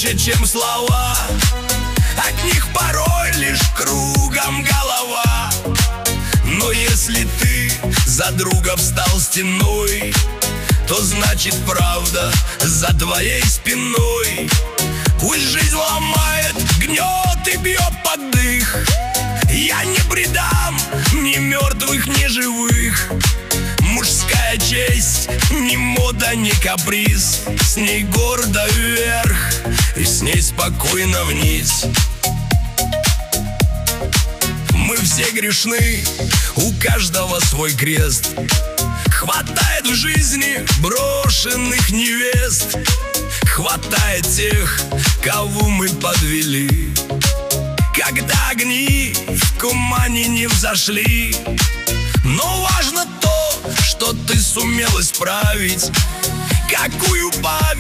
больше, чем слова. От них порой лишь кругом голова. Но если ты за друга встал стеной, то значит правда за твоей спиной. Пусть жизнь ломает, гнет и бьет под дых, я не предам ни мертвых, ни живых. Мужская честь, ни мода, ни каприз. С ней гордо вверх и с ней спокойно вниз. Мы все грешны, у каждого свой крест. Хватает в жизни брошенных невест. Хватает тех, кого мы подвели, когда огни в тумане не взошли. Но важно то, что ты сумел исправить. Какую память